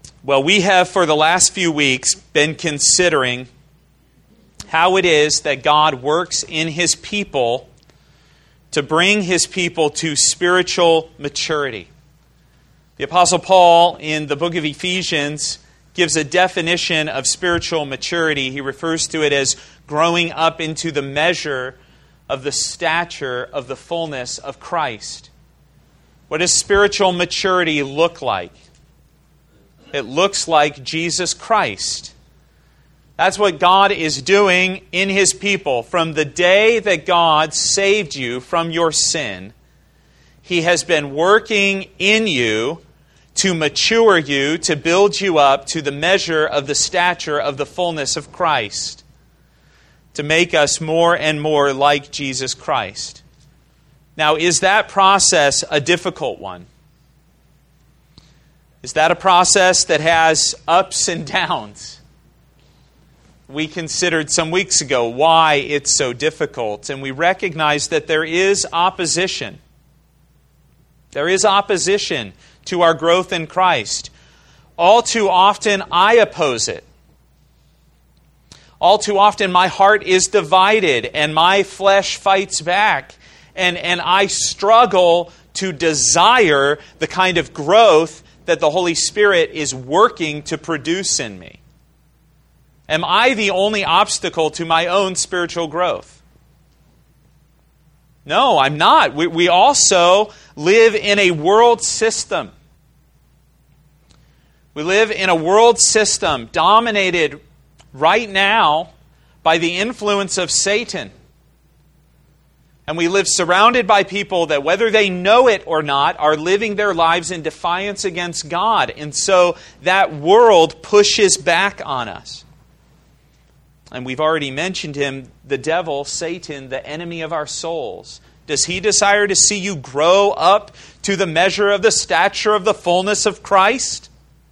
Well, we have for the last few weeks been considering how it is that God works in His people to bring His people to spiritual maturity. The Apostle Paul in the book of Ephesians gives a definition of spiritual maturity. He refers to it as growing up into the measure of the stature of the fullness of Christ. What does spiritual maturity look like? It looks like Jesus Christ. That's what God is doing in His people. From the day that God saved you from your sin, He has been working in you to mature you, to build you up to the measure of the stature of the fullness of Christ, to make us more and more like Jesus Christ. Now, is that process a difficult one? Is that a process that has ups and downs? We considered some weeks ago why it's so difficult, and we recognize that there is opposition. There is opposition to our growth in Christ. All too often, I oppose it. All too often, my heart is divided, and my flesh fights back, and I struggle to desire the kind of growth that the Holy Spirit is working to produce in me. Am I the only obstacle to my own spiritual growth? No, I'm not. We also live in a world system. We live in a world system dominated right now by the influence of Satan. And we live surrounded by people that, whether they know it or not, are living their lives in defiance against God. And so that world pushes back on us. And we've already mentioned him, the devil, Satan, the enemy of our souls. Does he desire to see you grow up to the measure of the stature of the fullness of Christ?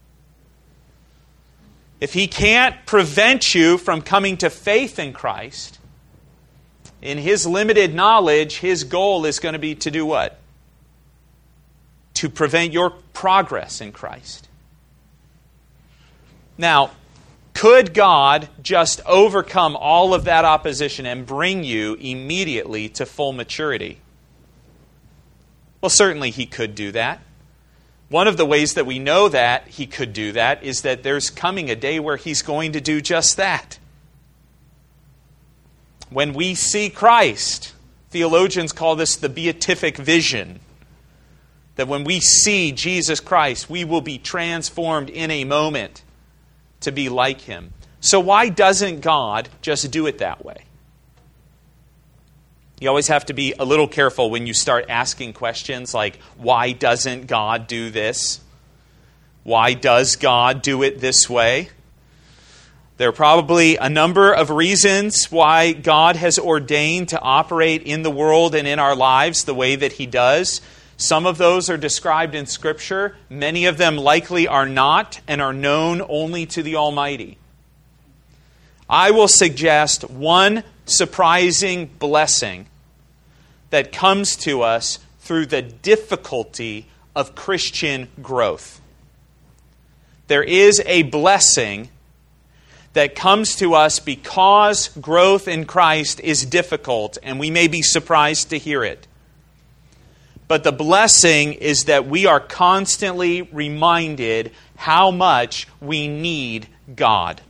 If he can't prevent you from coming to faith in Christ, in his limited knowledge, his goal is going to be to do what? To prevent your progress in Christ. Now, could God just overcome all of that opposition and bring you immediately to full maturity? Well, certainly He could do that. One of the ways that we know that He could do that is that there's coming a day where He's going to do just that. When we see Christ, theologians call this the beatific vision. That when we see Jesus Christ, we will be transformed in a moment to be like Him. So why doesn't God just do it that way? You always have to be a little careful when you start asking questions like, why doesn't God do this? Why does God do it this way? There are probably a number of reasons why God has ordained to operate in the world and in our lives the way that He does. Some of those are described in Scripture. Many of them likely are not and are known only to the Almighty. I will suggest one surprising blessing that comes to us through the difficulty of Christian growth. There is a blessing that comes to us because growth in Christ is difficult, and we may be surprised to hear it. But the blessing is that we are constantly reminded how much we need God.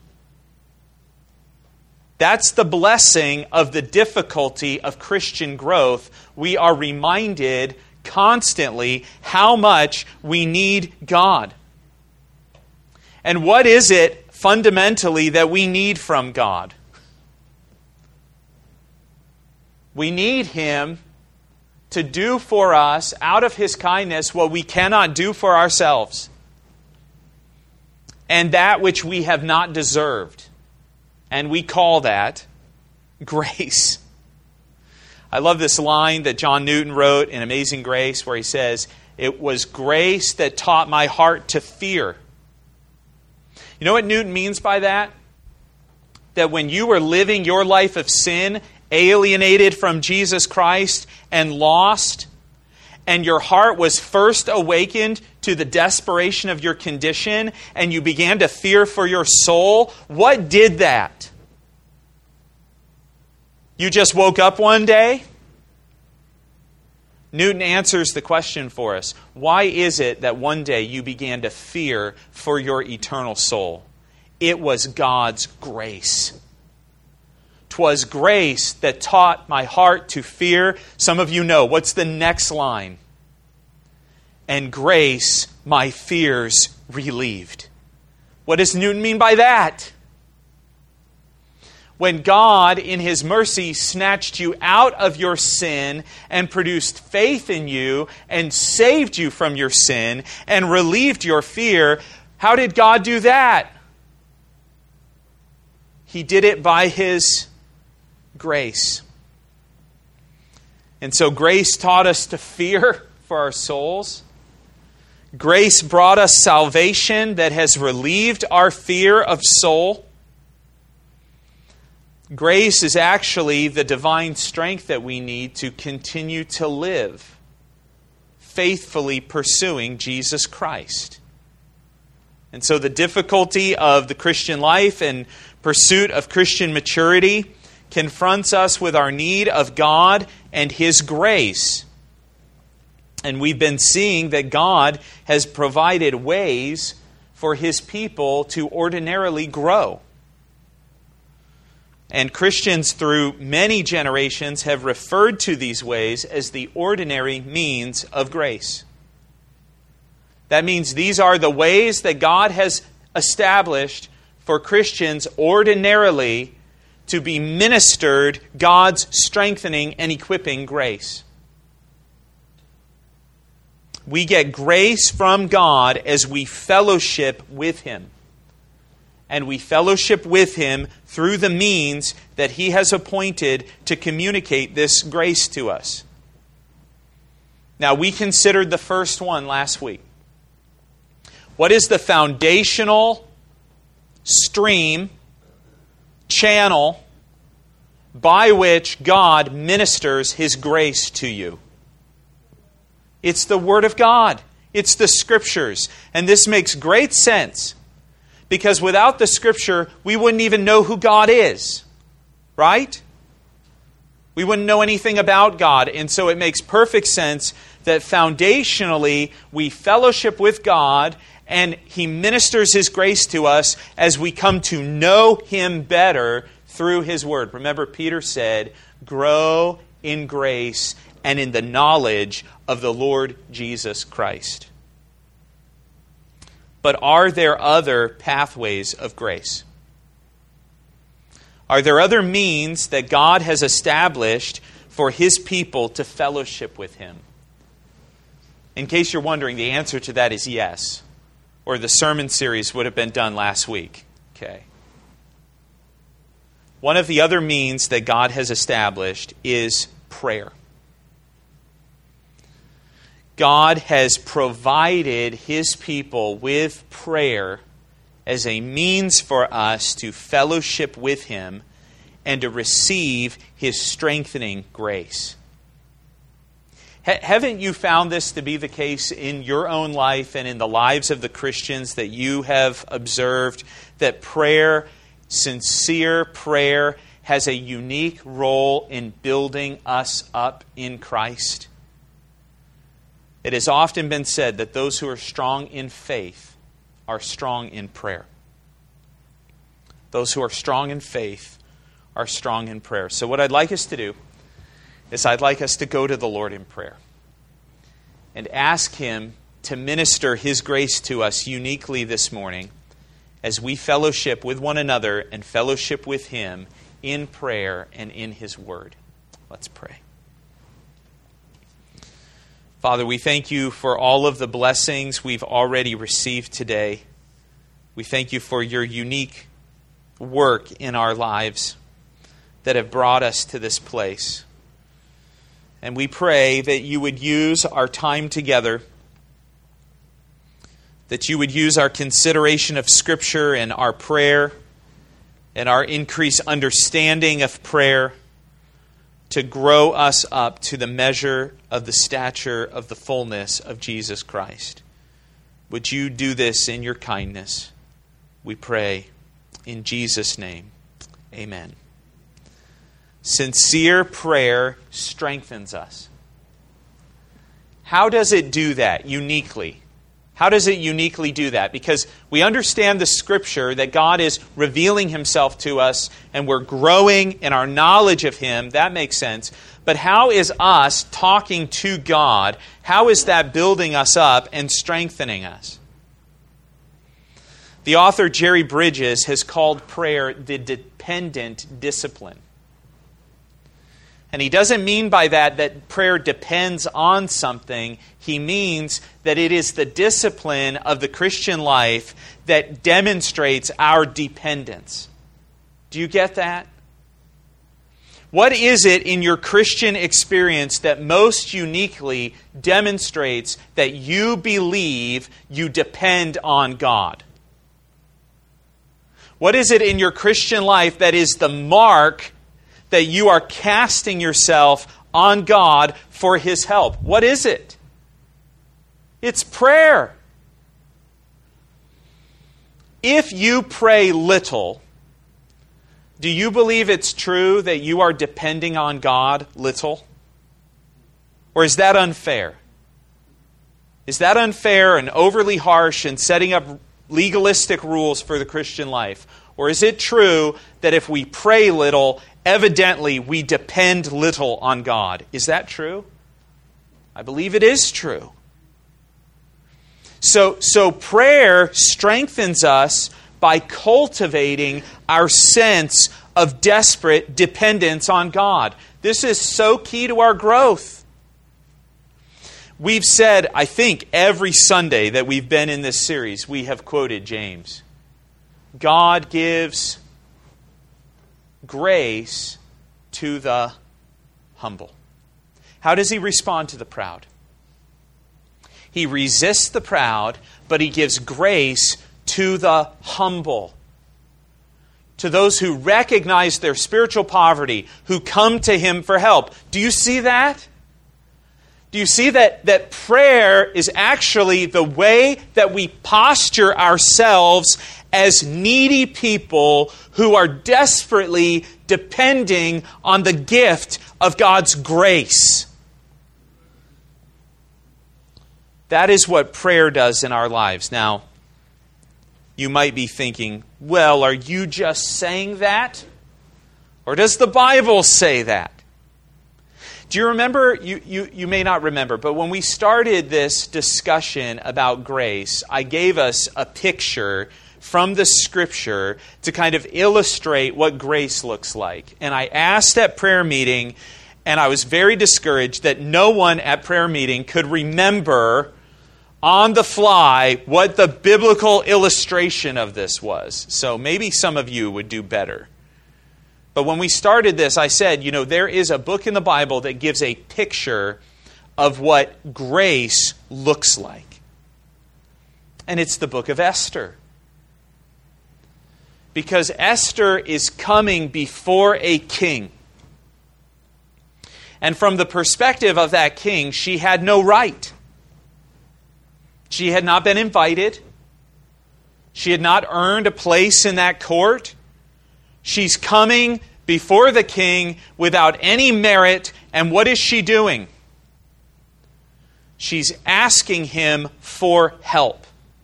That's the blessing of the difficulty of Christian growth. We are reminded constantly how much we need God. And what is it fundamentally that we need from God? We need Him to do for us, out of His kindness, what we cannot do for ourselves, and that which we have not deserved. And we call that grace. I love this line that John Newton wrote in Amazing Grace, where he says, "It was grace that taught my heart to fear." You know what Newton means by that? That when you were living your life of sin, alienated from Jesus Christ and lost, and your heart was first awakened to the desperation of your condition, and you began to fear for your soul, what did that? You just woke up one day? Newton answers the question for us. Why is it that one day you began to fear for your eternal soul? It was God's grace. 'Twas grace that taught my heart to fear. Some of you know. What's the next line? And grace my fears relieved. What does Newton mean by that? When God, in His mercy, snatched you out of your sin and produced faith in you and saved you from your sin and relieved your fear, how did God do that? He did it by His grace. And so grace taught us to fear for our souls. Grace brought us salvation that has relieved our fear of soul. Grace is actually the divine strength that we need to continue to live, faithfully pursuing Jesus Christ. And so the difficulty of the Christian life and pursuit of Christian maturity confronts us with our need of God and His grace. And we've been seeing that God has provided ways for His people to ordinarily grow. And Christians through many generations have referred to these ways as the ordinary means of grace. That means these are the ways that God has established for Christians ordinarily to be ministered God's strengthening and equipping grace. We get grace from God as we fellowship with Him. And we fellowship with Him through the means that He has appointed to communicate this grace to us. Now, we considered the first one last week. What is the foundational stream, channel, by which God ministers His grace to you? It's the Word of God. It's the Scriptures. And this makes great sense. Because without the Scripture, we wouldn't even know who God is. Right? We wouldn't know anything about God. And so it makes perfect sense that foundationally we fellowship with God and He ministers His grace to us as we come to know Him better through His Word. Remember, Peter said, grow in grace and in the knowledge of the Lord Jesus Christ. But are there other pathways of grace? Are there other means that God has established for His people to fellowship with Him? In case you're wondering, the answer to that is yes. Or the sermon series would have been done last week. Okay. One of the other means that God has established is prayer. God has provided His people with prayer as a means for us to fellowship with Him and to receive His strengthening grace. Haven't you found this to be the case in your own life and in the lives of the Christians that you have observed, that prayer, sincere prayer, has a unique role in building us up in Christ? It has often been said that those who are strong in faith are strong in prayer. Those who are strong in faith are strong in prayer. So what I'd like us to do is I'd like us to go to the Lord in prayer and ask Him to minister His grace to us uniquely this morning as we fellowship with one another and fellowship with Him in prayer and in His Word. Let's pray. Father, we thank You for all of the blessings we've already received today. We thank You for Your unique work in our lives that have brought us to this place. And we pray that You would use our time together, that You would use our consideration of Scripture and our prayer and our increased understanding of prayer to grow us up to the measure of the stature of the fullness of Jesus Christ. Would you do this in your kindness? We pray in Jesus' name. Amen. Sincere prayer strengthens us. How does it do that uniquely? How does it uniquely do that? Because we understand the Scripture that God is revealing Himself to us and we're growing in our knowledge of Him. That makes sense. But how is us talking to God, how is that building us up and strengthening us? The author Jerry Bridges has called prayer the dependent discipline. And he doesn't mean by that prayer depends on something. He means that it is the discipline of the Christian life that demonstrates our dependence. Do you get that? What is it in your Christian experience that most uniquely demonstrates that you believe you depend on God? What is it in your Christian life that is the mark that you are casting yourself on God for His help? What is it? It's prayer. If you pray little, do you believe it's true that you are depending on God little? Or is that unfair? Is that unfair and overly harsh and setting up legalistic rules for the Christian life? Or is it true that if we pray little, evidently we depend little on God? Is that true? I believe it is true. So prayer strengthens us by cultivating our sense of desperate dependence on God. This is so key to our growth. We've said, I think, every Sunday that we've been in this series, we have quoted James. God gives grace to the humble. How does He respond to the proud? He resists the proud, but He gives grace to the humble. To those who recognize their spiritual poverty, who come to Him for help. Do you see that? Do you see that prayer is actually the way that we posture ourselves as needy people who are desperately depending on the gift of God's grace? That is what prayer does in our lives. Now, you might be thinking, well, are you just saying that? Or does the Bible say that? Do you remember, you may not remember, but when we started this discussion about grace, I gave us a picture from the Scripture to kind of illustrate what grace looks like. And I asked at prayer meeting, and I was very discouraged that no one at prayer meeting could remember on the fly what the biblical illustration of this was. So maybe some of you would do better. But when we started this, I said, there is a book in the Bible that gives a picture of what grace looks like. And it's the book of Esther. Because Esther is coming before a king. And from the perspective of that king, she had no right. She had not been invited. She had not earned a place in that court. She's coming before the king without any merit. And what is she doing? She's asking him for help.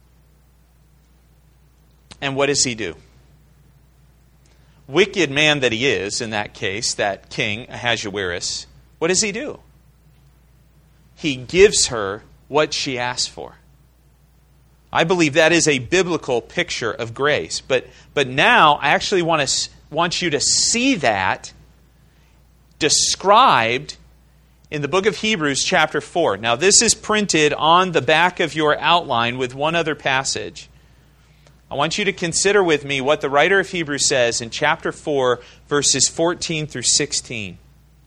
And what does he do? Wicked man that he is, in that case, that king, Ahasuerus, what does he do? He gives her what she asked for. I believe that is a biblical picture of grace. But now I actually want you to see that described in the book of Hebrews chapter 4. Now this is printed on the back of your outline with one other passage. I want you to consider with me what the writer of Hebrews says in chapter 4, verses 14 through 16.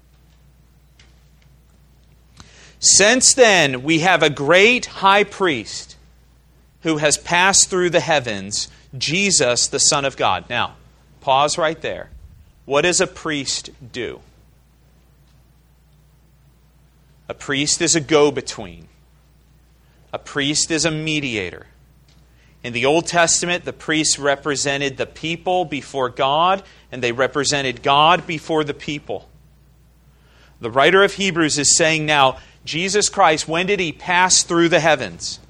Since then we have a great high priest who has passed through the heavens, Jesus, the Son of God. Now, pause right there. What does a priest do? A priest is a go-between. A priest is a mediator. In the Old Testament, the priests represented the people before God, and they represented God before the people. The writer of Hebrews is saying now, Jesus Christ, when did He pass through the heavens?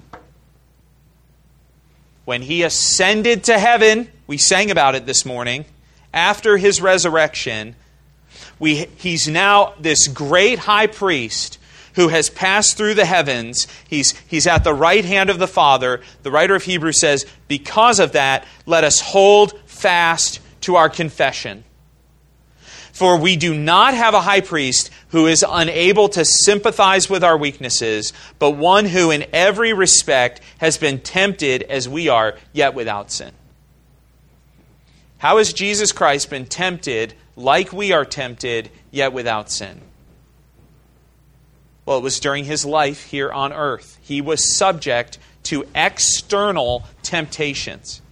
When He ascended to heaven, we sang about it this morning, after His resurrection, He's now this great high priest who has passed through the heavens. He's at the right hand of the Father. The writer of Hebrews says, because of that, let us hold fast to our confession. For we do not have a high priest who is unable to sympathize with our weaknesses, but one who in every respect has been tempted as we are, yet without sin. How has Jesus Christ been tempted like we are tempted, yet without sin? Well, it was during His life here on earth. He was subject to external temptations.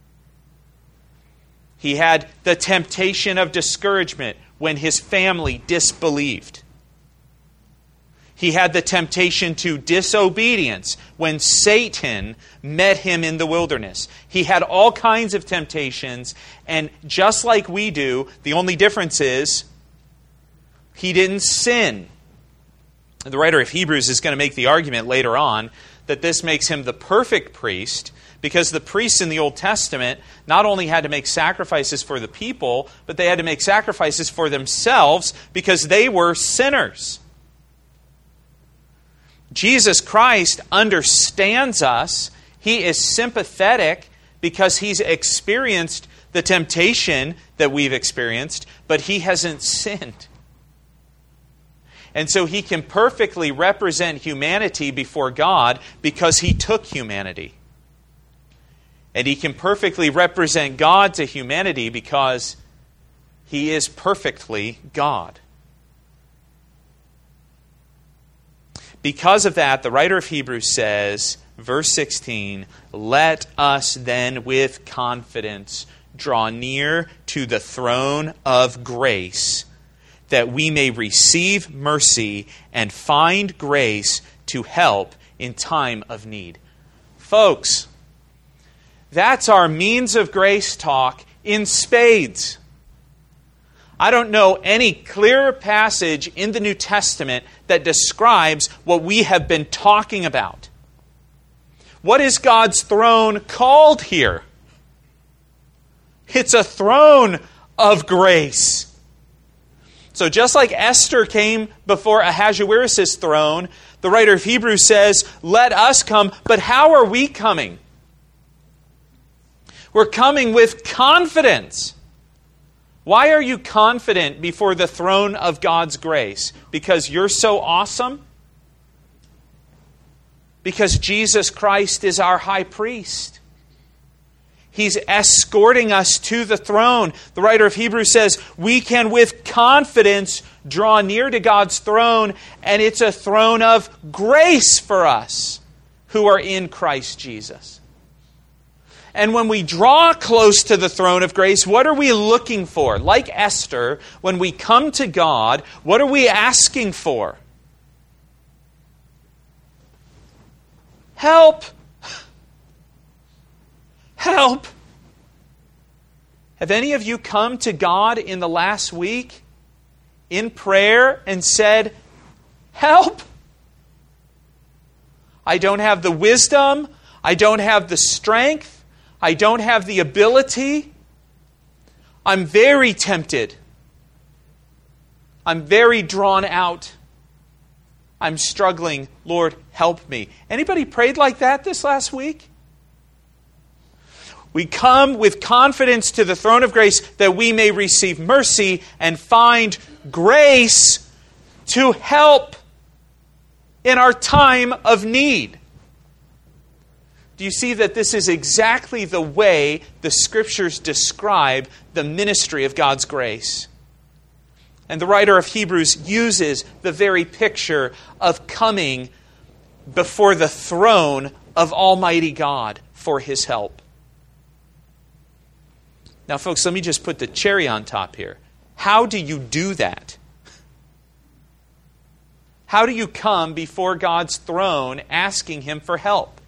He had the temptation of discouragement when his family disbelieved. He had the temptation to disobedience when Satan met him in the wilderness. He had all kinds of temptations, and just like we do, the only difference is he didn't sin. The writer of Hebrews is going to make the argument later on that this makes him the perfect priest, because the priests in the Old Testament not only had to make sacrifices for the people, but they had to make sacrifices for themselves because they were sinners. Jesus Christ understands us. He is sympathetic because He's experienced the temptation that we've experienced, but He hasn't sinned. And so He can perfectly represent humanity before God because He took humanity. And He can perfectly represent God to humanity because He is perfectly God. Because of that, the writer of Hebrews says, verse 16, let us then with confidence draw near to the throne of grace, that we may receive mercy and find grace to help in time of need. Folks, that's our means of grace talk in spades. I don't know any clearer passage in the New Testament that describes what we have been talking about. What is God's throne called here? It's a throne of grace. So just like Esther came before Ahasuerus' throne, the writer of Hebrews says, let us come, but how are we coming? We're coming with confidence. Why are you confident before the throne of God's grace? Because you're so awesome? Because Jesus Christ is our high priest. He's escorting us to the throne. The writer of Hebrews says, we can with confidence draw near to God's throne, and it's a throne of grace for us who are in Christ Jesus. And when we draw close to the throne of grace, what are we looking for? Like Esther, when we come to God, what are we asking for? Help! Help! Have any of you come to God in the last week in prayer and said, help! I don't have the wisdom. I don't have the strength. I don't have the ability. I'm very tempted. I'm very drawn out. I'm struggling. Lord, help me. Anybody prayed like that this last week? We come with confidence to the throne of grace that we may receive mercy and find grace to help in our time of need. Do you see that this is exactly the way the Scriptures describe the ministry of God's grace? And the writer of Hebrews uses the very picture of coming before the throne of Almighty God for His help. Now, folks, let me just put the cherry on top here. How do you do that? How do you come before God's throne asking Him for help?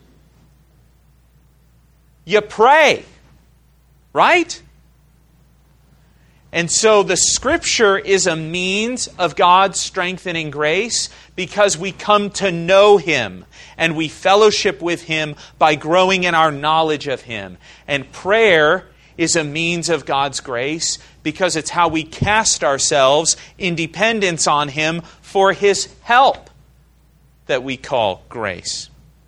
You pray, right? And so the Scripture is a means of God's strengthening grace because we come to know Him and we fellowship with Him by growing in our knowledge of Him. And prayer is a means of God's grace because it's how we cast ourselves in dependence on Him for His help that we call grace.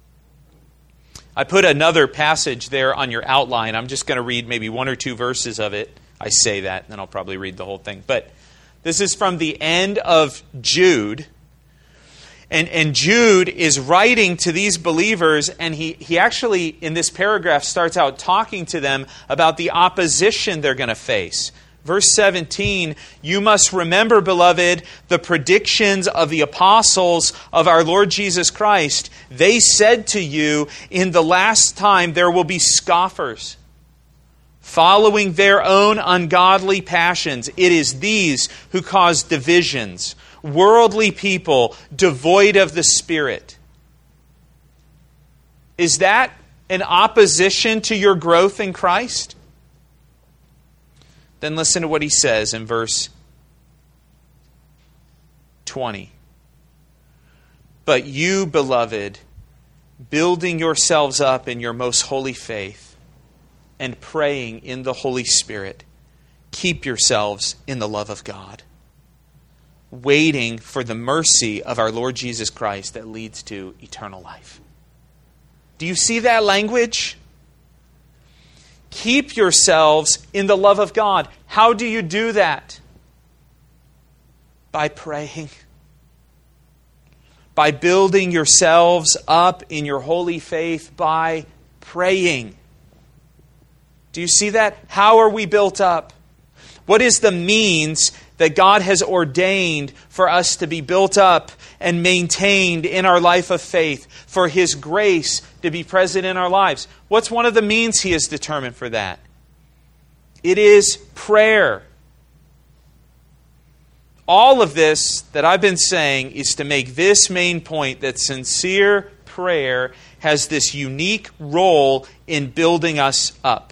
I put another passage there on your outline. I'm just going to read maybe one or two verses of it. I say that, and then I'll probably read the whole thing. But this is from the end of Jude. And Jude is writing to these believers, and he actually, in this paragraph, starts out talking to them about the opposition they're going to face. Verse 17, you must remember, beloved, the predictions of the apostles of our Lord Jesus Christ. They said to you, in the last time there will be scoffers, following their own ungodly passions. It is these who cause divisions, worldly people devoid of the Spirit. Is that an opposition to your growth in Christ? Then listen to what he says in verse 20. But you, beloved, building yourselves up in your most holy faith and praying in the Holy Spirit, keep yourselves in the love of God, waiting for the mercy of our Lord Jesus Christ that leads to eternal life. Do you see that language? Keep yourselves in the love of God. How do you do that? By praying. By building yourselves up in your holy faith by praying. Do you see that? How are we built up? What is the means that God has ordained for us to be built up and maintained in our life of faith, for His grace to be present in our lives? What's one of the means He has determined for that? It is prayer. All of this that I've been saying is to make this main point, that sincere prayer has this unique role in building us up.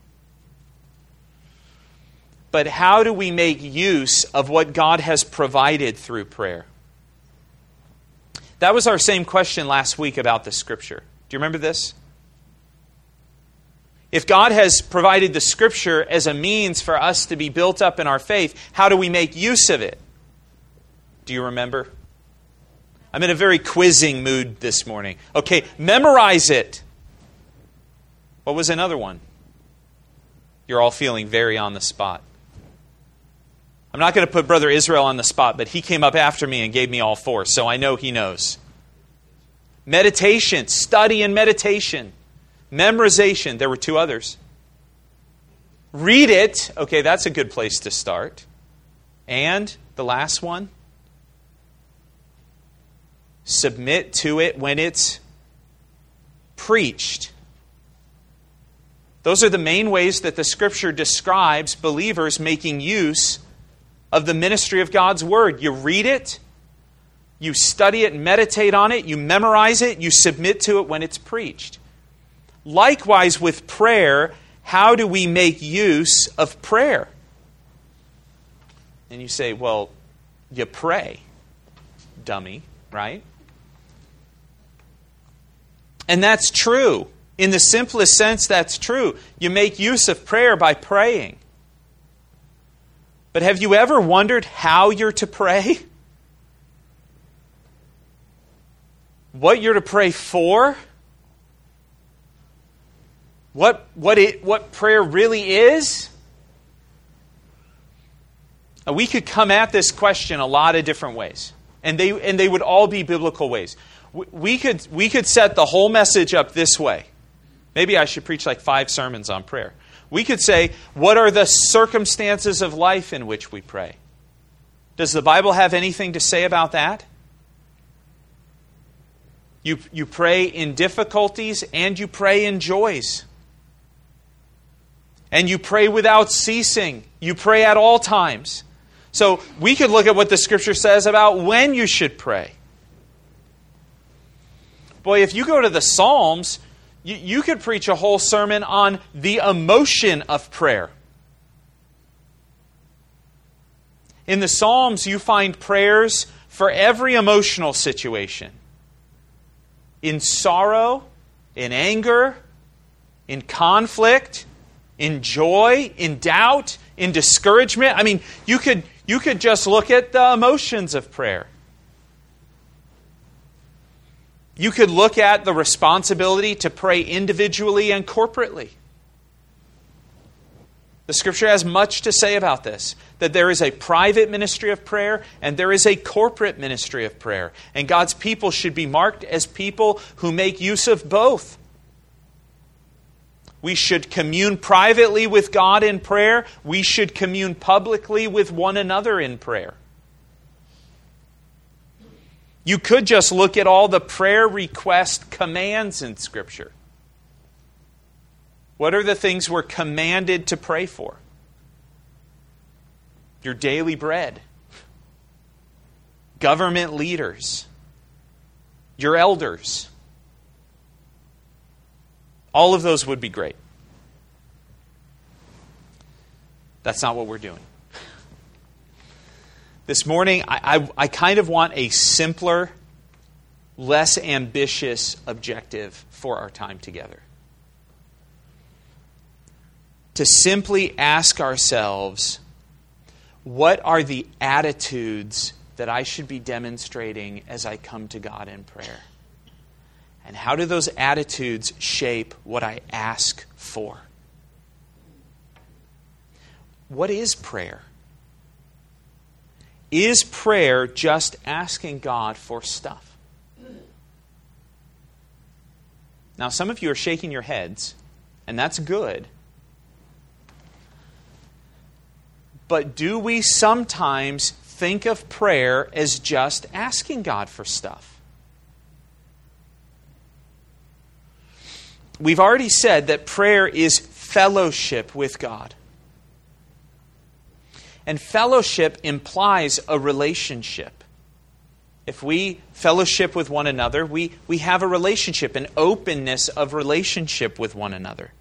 But how do we make use of what God has provided through prayer? That was our same question last week about the Scripture. Do you remember this? If God has provided the Scripture as a means for us to be built up in our faith, how do we make use of it? Do you remember? I'm in a very quizzing mood this morning. Okay, memorize it. What was another one? You're all feeling very on the spot. I'm not going to put Brother Israel on the spot, but he came up after me and gave me all four, so I know he knows. Meditation, study and meditation. Memorization, there were two others. Read it, okay, that's a good place to start. And the last one, submit to it when it's preached. Those are the main ways that the Scripture describes believers making use of the ministry of God's Word. You read it, you study it, meditate on it, you memorize it, you submit to it when it's preached. Likewise with prayer, how do we make use of prayer? And you say, well, you pray, dummy, right? And that's true. In the simplest sense, that's true. You make use of prayer by praying. But have you ever wondered how you're to pray? What you're to pray for? What prayer really is? We could come at this question a lot of different ways. And they would all be biblical ways. We could set the whole message up this way. Maybe I should preach like 5 sermons on prayer. We could say, what are the circumstances of life in which we pray? Does the Bible have anything to say about that? You pray in difficulties and you pray in joys. And you pray without ceasing. You pray at all times. So we could look at what the Scripture says about when you should pray. Boy, if you go to the Psalms, you could preach a whole sermon on the emotion of prayer. In the Psalms, you find prayers for every emotional situation. In sorrow, in anger, in conflict, in joy, in doubt, in discouragement. I mean, you could just look at the emotions of prayer. You could look at the responsibility to pray individually and corporately. The Scripture has much to say about this, that there is a private ministry of prayer and there is a corporate ministry of prayer. And God's people should be marked as people who make use of both. We should commune privately with God in prayer. We should commune publicly with one another in prayer. You could just look at all the prayer request commands in Scripture. What are the things we're commanded to pray for? Your daily bread. Government leaders. Your elders. All of those would be great. That's not what we're doing. This morning, I kind of want a simpler, less ambitious objective for our time together. To simply ask ourselves, what are the attitudes that I should be demonstrating as I come to God in prayer? And how do those attitudes shape what I ask for? What is prayer? Is prayer just asking God for stuff? Now, some of you are shaking your heads, and that's good. But do we sometimes think of prayer as just asking God for stuff? We've already said that prayer is fellowship with God. And fellowship implies a relationship. If we fellowship with one another, we have a relationship, an openness of relationship with one another.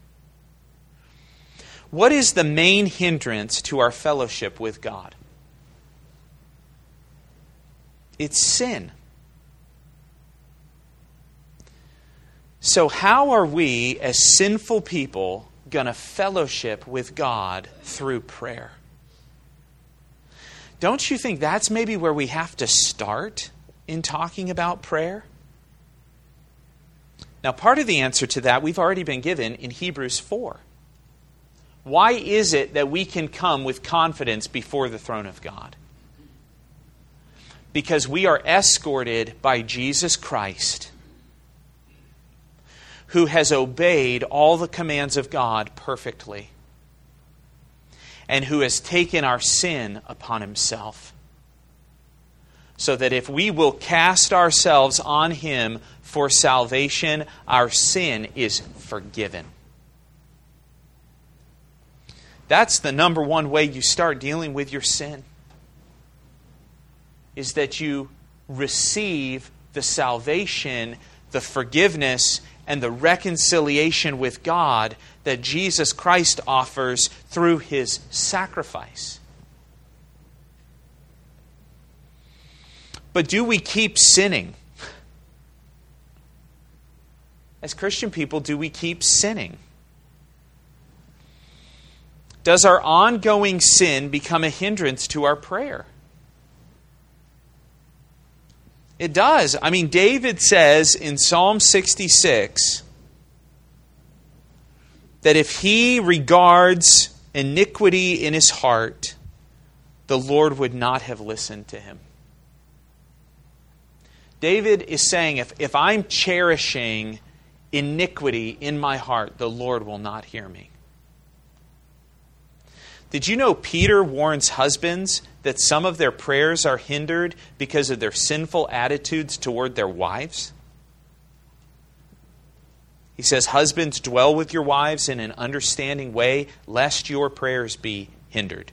What is the main hindrance to our fellowship with God? It's sin. So how are we, as sinful people, going to fellowship with God through prayer? Don't you think that's maybe where we have to start in talking about prayer? Now, part of the answer to that we've already been given in Hebrews 4. Why is it that we can come with confidence before the throne of God? Because we are escorted by Jesus Christ, who has obeyed all the commands of God perfectly, and who has taken our sin upon himself, so that if we will cast ourselves on him for salvation, our sin is forgiven. That's the number one way you start dealing with your sin, is that you receive the salvation, the forgiveness, and the reconciliation with God that Jesus Christ offers through his sacrifice. But do we keep sinning? As Christian people, do we keep sinning? Does our ongoing sin become a hindrance to our prayer? It does. I mean, David says in Psalm 66 that if he regards iniquity in his heart, the Lord would not have listened to him. David is saying, if I'm cherishing iniquity in my heart, the Lord will not hear me. Did you know Peter warns husbands that some of their prayers are hindered because of their sinful attitudes toward their wives? He says, husbands, dwell with your wives in an understanding way, lest your prayers be hindered.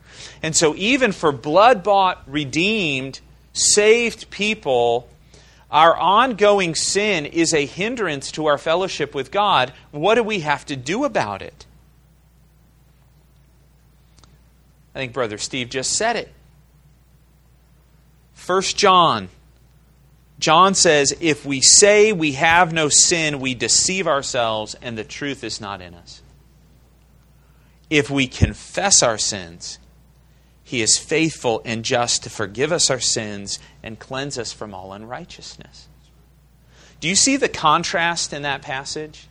And so even for blood-bought, redeemed, saved people, our ongoing sin is a hindrance to our fellowship with God, what do we have to do about it? I think Brother Steve just said it. 1 John. John says, if we say we have no sin, we deceive ourselves and the truth is not in us. If we confess our sins, He is faithful and just to forgive us our sins and cleanse us from all unrighteousness. Do you see the contrast in that passage?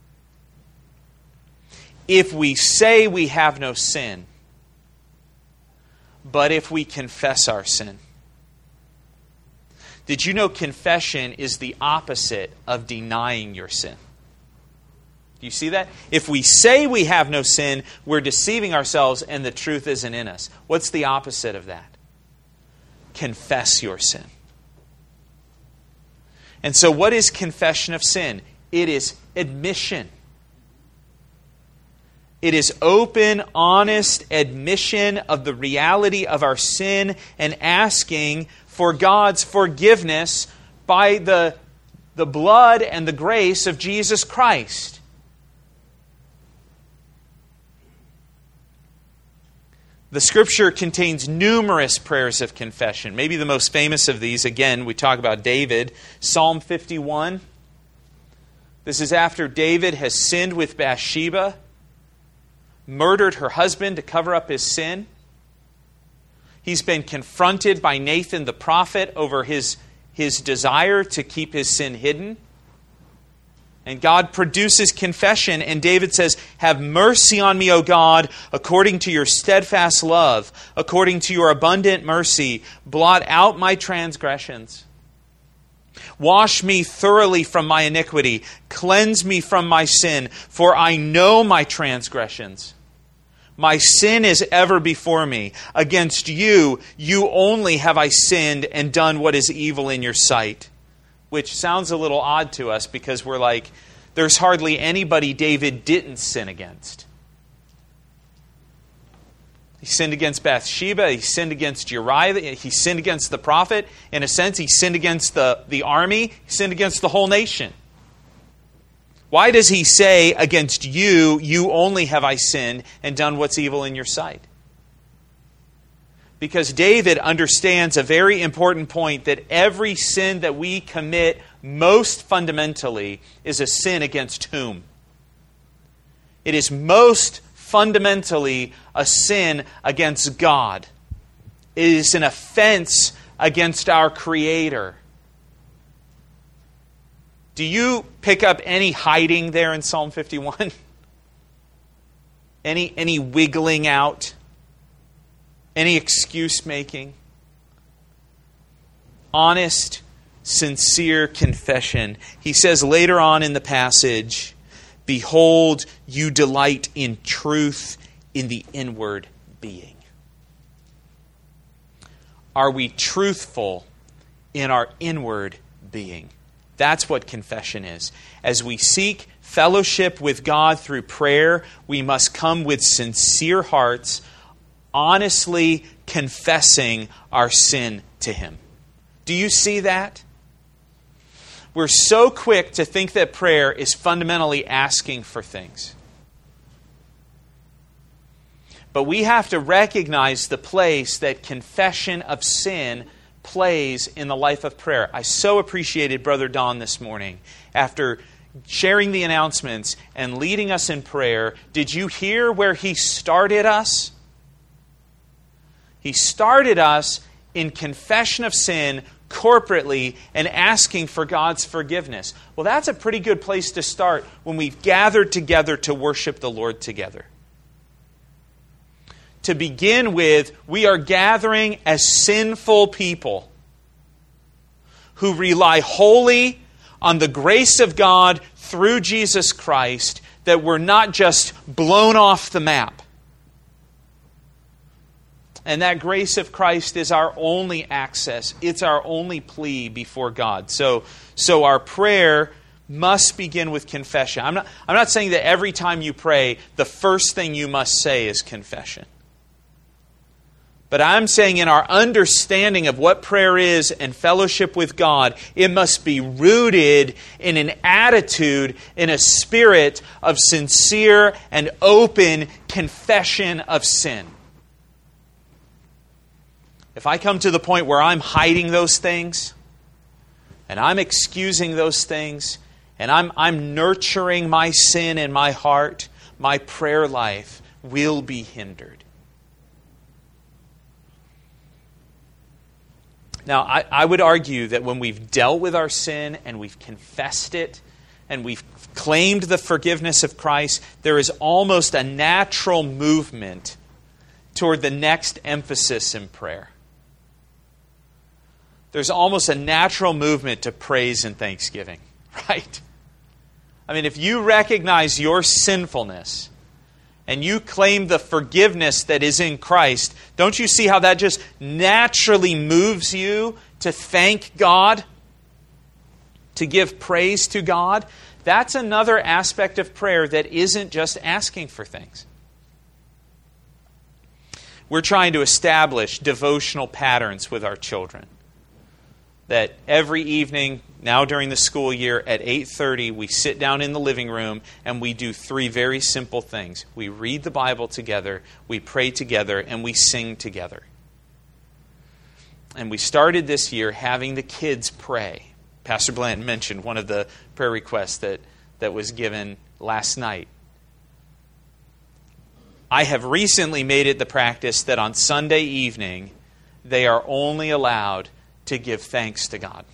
If we say we have no sin, but if we confess our sin. Did you know confession is the opposite of denying your sin? Do you see that? If we say we have no sin, we're deceiving ourselves and the truth isn't in us. What's the opposite of that? Confess your sin. And so what is confession of sin? It is admission. It is open, honest admission of the reality of our sin and asking for God's forgiveness by the blood and the grace of Jesus Christ. The Scripture contains numerous prayers of confession. Maybe the most famous of these, again, we talk about David, Psalm 51. This is after David has sinned with Bathsheba, murdered her husband to cover up his sin. He's been confronted by Nathan the prophet over his desire to keep his sin hidden. And God produces confession, and David says, have mercy on me, O God, according to your steadfast love, according to your abundant mercy, blot out my transgressions. Wash me thoroughly from my iniquity, cleanse me from my sin, for I know my transgressions. My sin is ever before me. Against you, you only have I sinned and done what is evil in your sight. Which sounds a little odd to us because we're like, there's hardly anybody David didn't sin against. He sinned against Bathsheba. He sinned against Uriah. He sinned against the prophet. In a sense, he sinned against the army. He sinned against the whole nation. Why does he say, against you, you only have I sinned and done what's evil in your sight? Because David understands a very important point that every sin that we commit most fundamentally is a sin against whom? It is most fundamentally a sin against God. It is an offense against our Creator. Do you pick up any hiding there in Psalm 51? Any wiggling out? Any excuse making? Honest, sincere confession. He says later on in the passage, behold, you delight in truth in the inward being. Are we truthful in our inward being? That's what confession is. As we seek fellowship with God through prayer, we must come with sincere hearts, honestly confessing our sin to Him. Do you see that? We're so quick to think that prayer is fundamentally asking for things. But we have to recognize the place that confession of sin plays in the life of prayer. I so appreciated Brother Don this morning. After sharing the announcements and leading us in prayer, did you hear where he started us? He started us in confession of sin corporately and asking for God's forgiveness. Well, that's a pretty good place to start when we've gathered together to worship the Lord together. To begin with, we are gathering as sinful people who rely wholly on the grace of God through Jesus Christ, that we're not just blown off the map. And that grace of Christ is our only access. It's our only plea before God. So our prayer must begin with confession. I'm not saying that every time you pray, the first thing you must say is confession. But I'm saying in our understanding of what prayer is and fellowship with God, it must be rooted in an attitude, in a spirit of sincere and open confession of sin. If I come to the point where I'm hiding those things, and I'm excusing those things, and I'm nurturing my sin in my heart, my prayer life will be hindered. Now, I would argue that when we've dealt with our sin and we've confessed it and we've claimed the forgiveness of Christ, there is almost a natural movement toward the next emphasis in prayer. There's almost a natural movement to praise and thanksgiving, right? I mean, if you recognize your sinfulness and you claim the forgiveness that is in Christ, don't you see how that just naturally moves you to thank God, to give praise to God? That's another aspect of prayer that isn't just asking for things. We're trying to establish devotional patterns with our children. That every evening, now during the school year, at 8:30, we sit down in the living room and we do 3 very simple things. We read the Bible together, we pray together, and we sing together. And we started this year having the kids pray. Pastor Blanton mentioned one of the prayer requests that was given last night. I have recently made it the practice that on Sunday evening, they are only allowed to give thanks to God.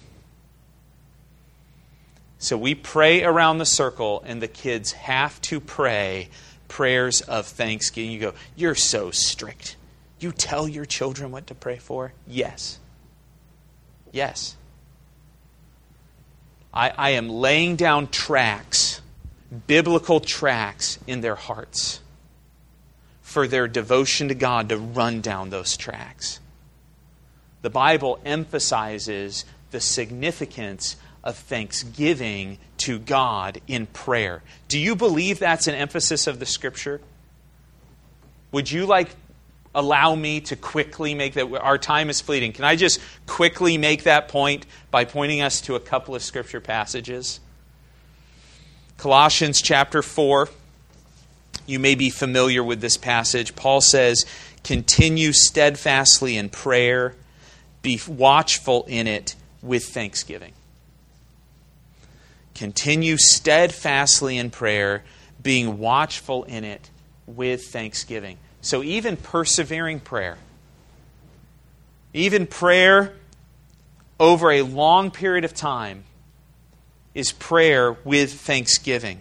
So we pray around the circle and the kids have to pray prayers of thanksgiving. You go, you're so strict. You tell your children what to pray for? Yes. Yes. I am laying down tracks, biblical tracks in their hearts for their devotion to God to run down those tracks. The Bible emphasizes the significance of thanksgiving to God in prayer. Do you believe that's an emphasis of the Scripture? Would you allow me to quickly make that? Our time is fleeting. Can I just quickly make that point by pointing us to a couple of Scripture passages? Colossians chapter 4. You may be familiar with this passage. Paul says, "Continue steadfastly in prayer. Be watchful in it with thanksgiving." Continue steadfastly in prayer, being watchful in it with thanksgiving. So even persevering prayer, even prayer over a long period of time, is prayer with thanksgiving.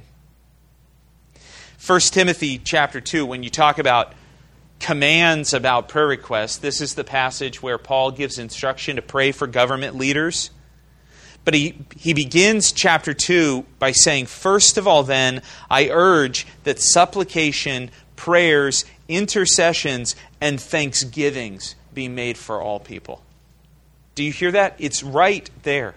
1 Timothy chapter 2, when you talk about commands about prayer requests, this is the passage where Paul gives instruction to pray for government leaders. But he begins chapter 2 by saying, "First of all then, I urge that supplication, prayers, intercessions, and thanksgivings be made for all people." Do you hear that? It's right there.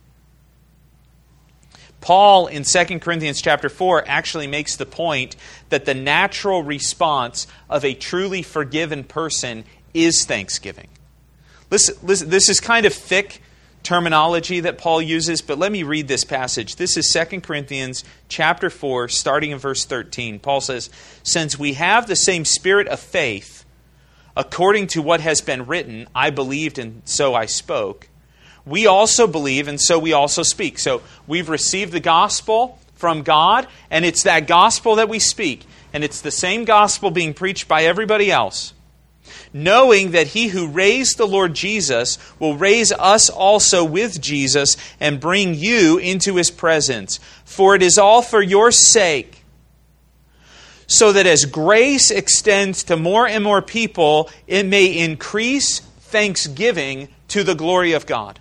Paul in 2 Corinthians chapter 4 actually makes the point that the natural response of a truly forgiven person is thanksgiving. Listen, this is kind of thick terminology that Paul uses, but let me read this passage. This is 2 Corinthians chapter 4, starting in verse 13. Paul says, "Since we have the same spirit of faith, according to what has been written, I believed and so I spoke, we also believe and so we also speak." So we've received the gospel from God, and it's that gospel that we speak. And it's the same gospel being preached by everybody else. "Knowing that he who raised the Lord Jesus will raise us also with Jesus and bring you into his presence. For it is all for your sake, so that as grace extends to more and more people, it may increase thanksgiving to the glory of God."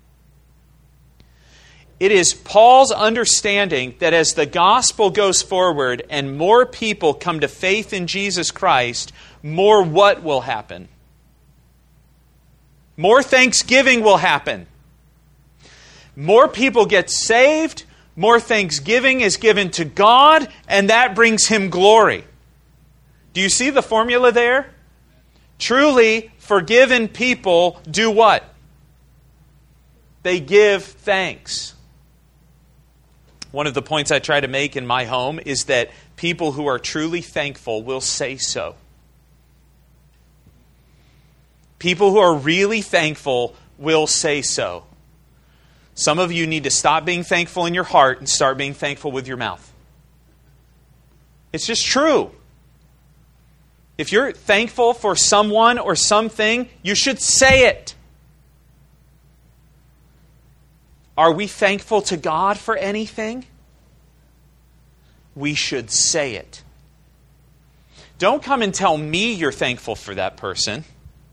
It is Paul's understanding that as the gospel goes forward and more people come to faith in Jesus Christ, more what will happen? More thanksgiving will happen. More people get saved, more thanksgiving is given to God, and that brings him glory. Do you see the formula there? Truly forgiven people do what? They give thanks. One of the points I try to make in my home is that people who are truly thankful will say so. People who are really thankful will say so. Some of you need to stop being thankful in your heart and start being thankful with your mouth. It's just true. If you're thankful for someone or something, you should say it. Are we thankful to God for anything? We should say it. Don't come and tell me you're thankful for that person.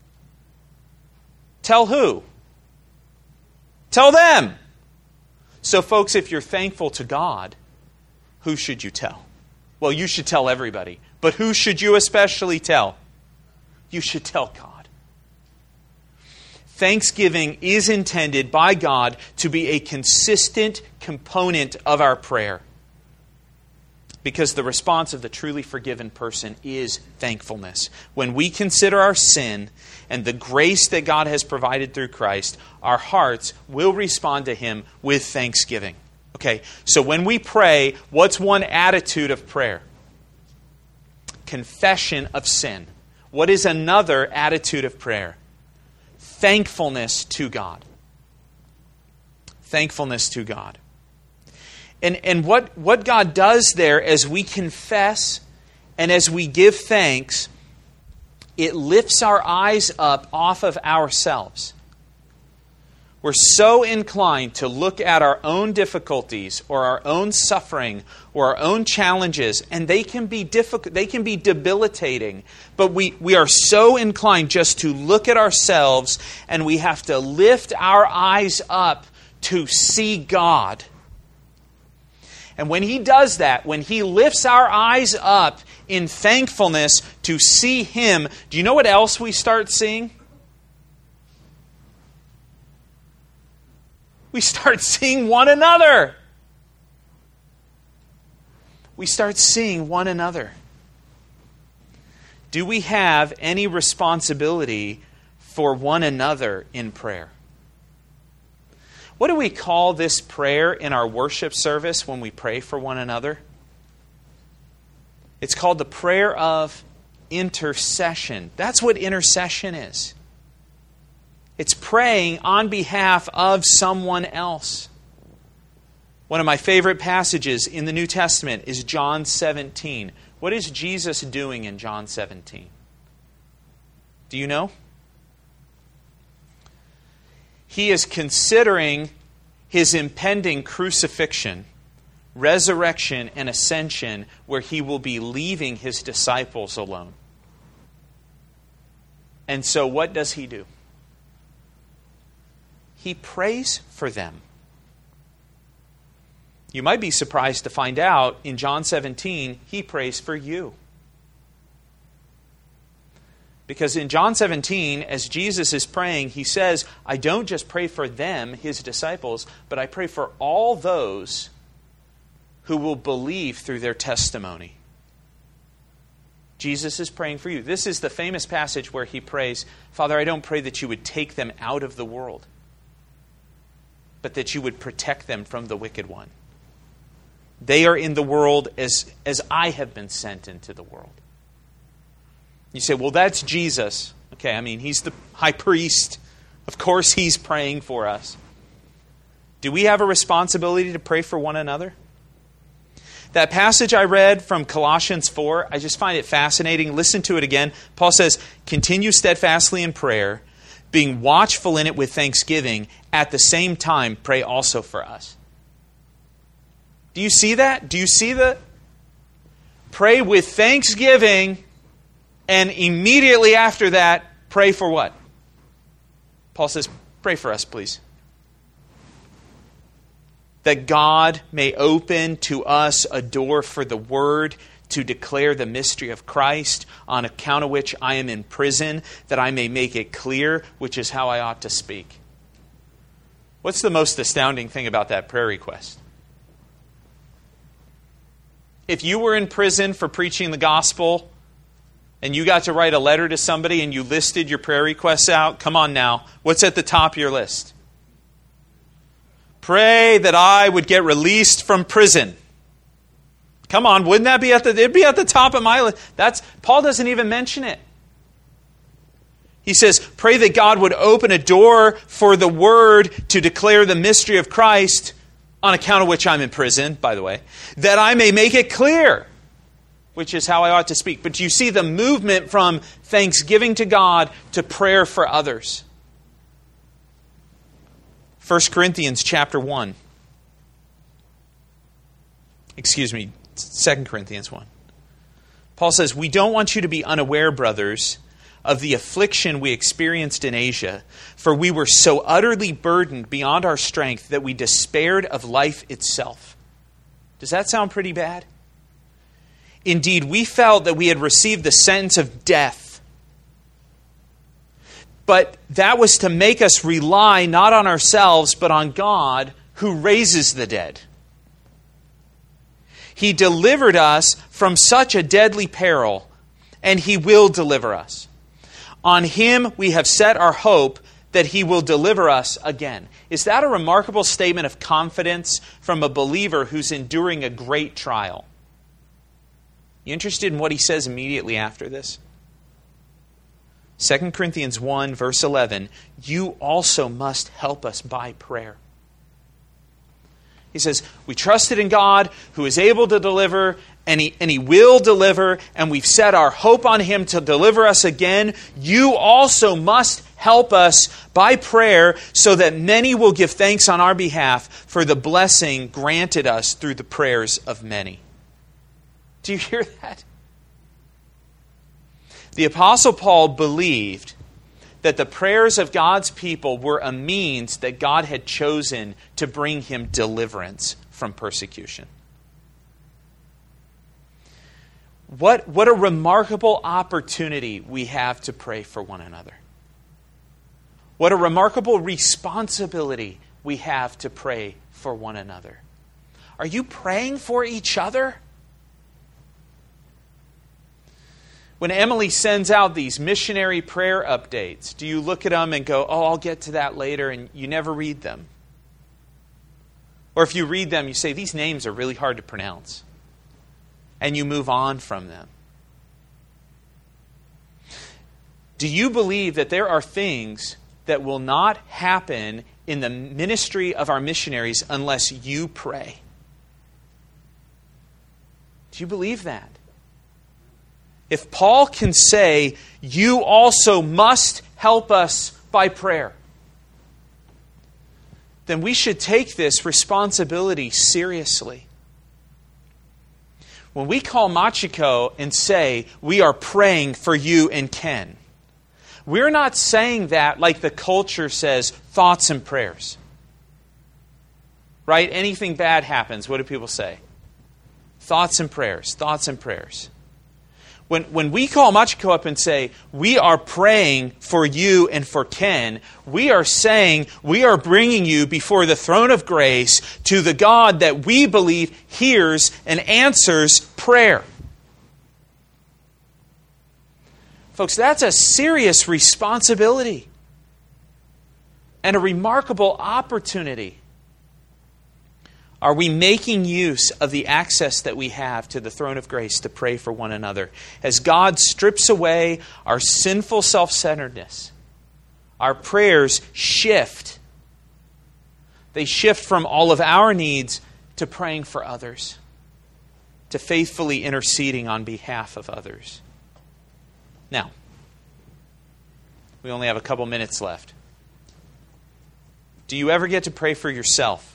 Tell who? Tell them. So folks, if you're thankful to God, who should you tell? Well, you should tell everybody. But who should you especially tell? You should tell God. Thanksgiving is intended by God to be a consistent component of our prayer. Because the response of the truly forgiven person is thankfulness. When we consider our sin and the grace that God has provided through Christ, our hearts will respond to Him with thanksgiving. Okay, so when we pray, what's one attitude of prayer? Confession of sin. What is another attitude of prayer? Thankfulness to God. Thankfulness to God. And what God does there as we confess and as we give thanks, it lifts our eyes up off of ourselves. We're so inclined to look at our own difficulties or our own suffering or our own challenges, and they can be difficult, they can be debilitating. But we are so inclined just to look at ourselves, and we have to lift our eyes up to see God. And when He does that, when He lifts our eyes up in thankfulness to see Him, do you know what else we start seeing? We start seeing one another. We start seeing one another. Do we have any responsibility for one another in prayer? What do we call this prayer in our worship service when we pray for one another? It's called the prayer of intercession. That's what intercession is. It's praying on behalf of someone else. One of my favorite passages in the New Testament is John 17. What is Jesus doing in John 17? Do you know? He is considering His impending crucifixion, resurrection, and ascension, where He will be leaving His disciples alone. And so what does He do? He prays for them. You might be surprised to find out in John 17, He prays for you. Because in John 17, as Jesus is praying, He says, I don't just pray for them, His disciples, but I pray for all those who will believe through their testimony. Jesus is praying for you. This is the famous passage where He prays, Father, I don't pray that you would take them out of the world, but that you would protect them from the wicked one. They are in the world as I have been sent into the world. You say, well, that's Jesus. Okay, I mean, He's the high priest. Of course He's praying for us. Do we have a responsibility to pray for one another? That passage I read from Colossians 4, I just find it fascinating. Listen to it again. Paul says, continue steadfastly in prayer, being watchful in it with thanksgiving. At the same time, pray also for us. Do you see that? Do you see the pray with thanksgiving, and immediately after that, pray for what? Paul says, pray for us, please. That God may open to us a door for the Word to declare the mystery of Christ, on account of which I am in prison, that I may make it clear, which is how I ought to speak. What's the most astounding thing about that prayer request? If you were in prison for preaching the gospel, and you got to write a letter to somebody and you listed your prayer requests out, come on now, what's at the top of your list? Pray that I would get released from prison. Come on, wouldn't that be it'd be at the top of my list. Paul doesn't even mention it. He says, pray that God would open a door for the word to declare the mystery of Christ, on account of which I'm in prison, by the way, that I may make it clear, which is how I ought to speak. But you see the movement from thanksgiving to God to prayer for others. 1 Corinthians chapter 1. 2 Corinthians 1. Paul says, we don't want you to be unaware, brothers, of the affliction we experienced in Asia, for we were so utterly burdened beyond our strength that we despaired of life itself. Does that sound pretty bad? Indeed, we felt that we had received the sentence of death. But that was to make us rely not on ourselves, but on God, who raises the dead. He delivered us from such a deadly peril, and He will deliver us. On Him we have set our hope that He will deliver us again. Is that a remarkable statement of confidence from a believer who's enduring a great trial? You interested in what he says immediately after this? 2 Corinthians 1, verse 11, you also must help us by prayer. He says, we trusted in God who is able to deliver, and he will deliver, and we've set our hope on Him to deliver us again. You also must help us by prayer so that many will give thanks on our behalf for the blessing granted us through the prayers of many. Do you hear that? The Apostle Paul believed that the prayers of God's people were a means that God had chosen to bring him deliverance from persecution. What a remarkable opportunity we have to pray for one another. What a remarkable responsibility we have to pray for one another. Are you praying for each other? When Emily sends out these missionary prayer updates, do you look at them and go, oh, I'll get to that later, and you never read them? Or if you read them, you say, these names are really hard to pronounce. And you move on from them. Do you believe that there are things that will not happen in the ministry of our missionaries unless you pray? Do you believe that? If Paul can say, you also must help us by prayer, then we should take this responsibility seriously. When we call Machiko and say, we are praying for you and Ken, we're not saying that like the culture says, thoughts and prayers. Right? Anything bad happens, what do people say? Thoughts and prayers, thoughts and prayers. When we call Machiko up and say, we are praying for you and for Ken, we are saying we are bringing you before the throne of grace to the God that we believe hears and answers prayer. Folks, that's a serious responsibility and a remarkable opportunity. Are we making use of the access that we have to the throne of grace to pray for one another? As God strips away our sinful self-centeredness, our prayers shift. They shift from all of our needs to praying for others, to faithfully interceding on behalf of others. Now, we only have a couple minutes left. Do you ever get to pray for yourself?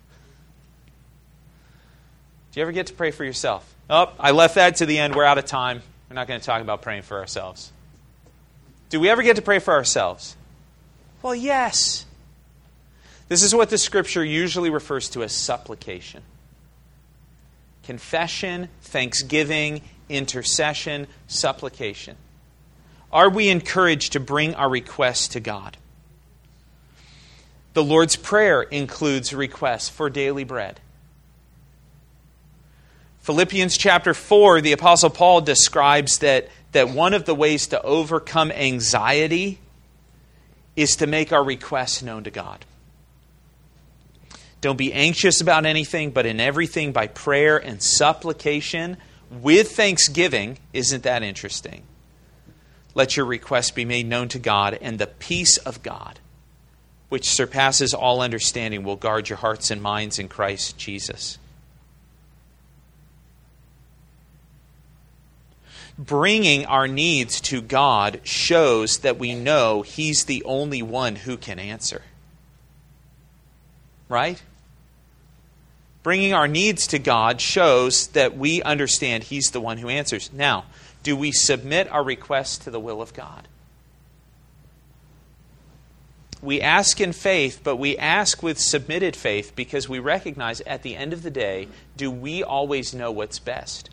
Do you ever get to pray for yourself? Oh, I left that to the end. We're out of time. We're not going to talk about praying for ourselves. Do we ever get to pray for ourselves? Well, yes. This is what the Scripture usually refers to as supplication. Confession, thanksgiving, intercession, supplication. Are we encouraged to bring our requests to God? The Lord's Prayer includes requests for daily bread. Philippians chapter 4, the Apostle Paul describes that that one of the ways to overcome anxiety is to make our requests known to God. Don't be anxious about anything, but in everything by prayer and supplication with thanksgiving. Isn't that interesting? Let your requests be made known to God, and the peace of God, which surpasses all understanding, will guard your hearts and minds in Christ Jesus. Bringing our needs to God shows that we know He's the only one who can answer. Right? Bringing our needs to God shows that we understand He's the one who answers. Now, do we submit our requests to the will of God? We ask in faith, but we ask with submitted faith because we recognize at the end of the day, do we always know what's best?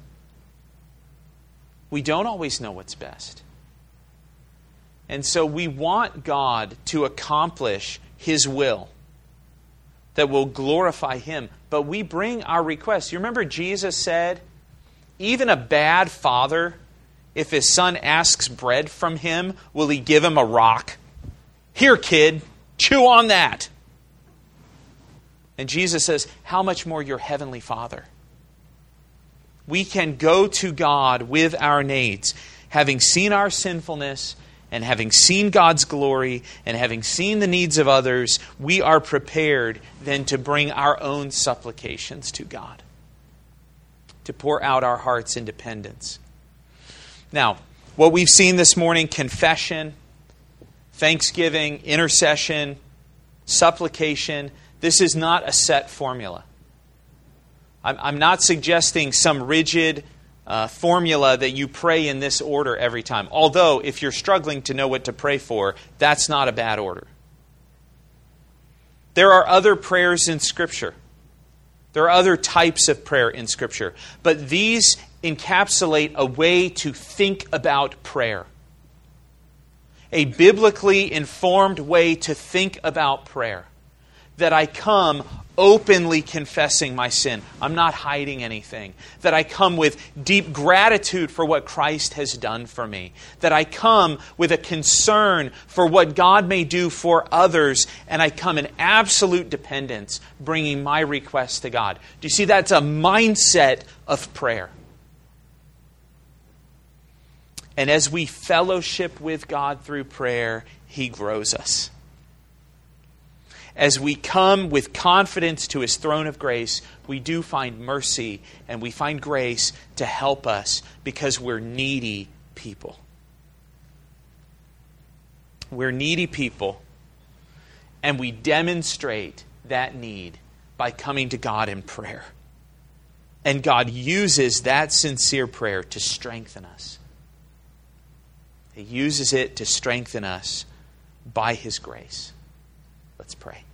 We don't always know what's best. And so we want God to accomplish His will that will glorify Him. But we bring our requests. You remember Jesus said, even a bad father, if his son asks bread from him, will he give him a rock? Here, kid, chew on that. And Jesus says, how much more your heavenly Father? We can go to God with our needs, having seen our sinfulness and having seen God's glory and having seen the needs of others. We are prepared then to bring our own supplications to God, to pour out our hearts in dependence. Now, what we've seen this morning, confession, thanksgiving, intercession, supplication, this is not a set formula. I'm not suggesting some rigid formula that you pray in this order every time. Although, if you're struggling to know what to pray for, that's not a bad order. There are other prayers in Scripture. There are other types of prayer in Scripture. But these encapsulate a way to think about prayer. A biblically informed way to think about prayer. That I come openly confessing my sin. I'm not hiding anything. That I come with deep gratitude for what Christ has done for me. That I come with a concern for what God may do for others. And I come in absolute dependence, bringing my requests to God. Do you see, that's a mindset of prayer. And as we fellowship with God through prayer, He grows us. As we come with confidence to His throne of grace, we do find mercy and we find grace to help us because we're needy people. We're needy people, and we demonstrate that need by coming to God in prayer. And God uses that sincere prayer to strengthen us. He uses it to strengthen us by His grace. Let's pray.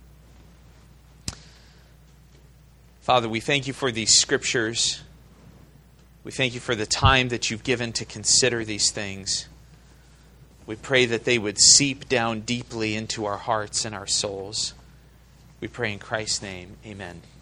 Father, we thank You for these Scriptures. We thank You for the time that You've given to consider these things. We pray that they would seep down deeply into our hearts and our souls. We pray in Christ's name. Amen.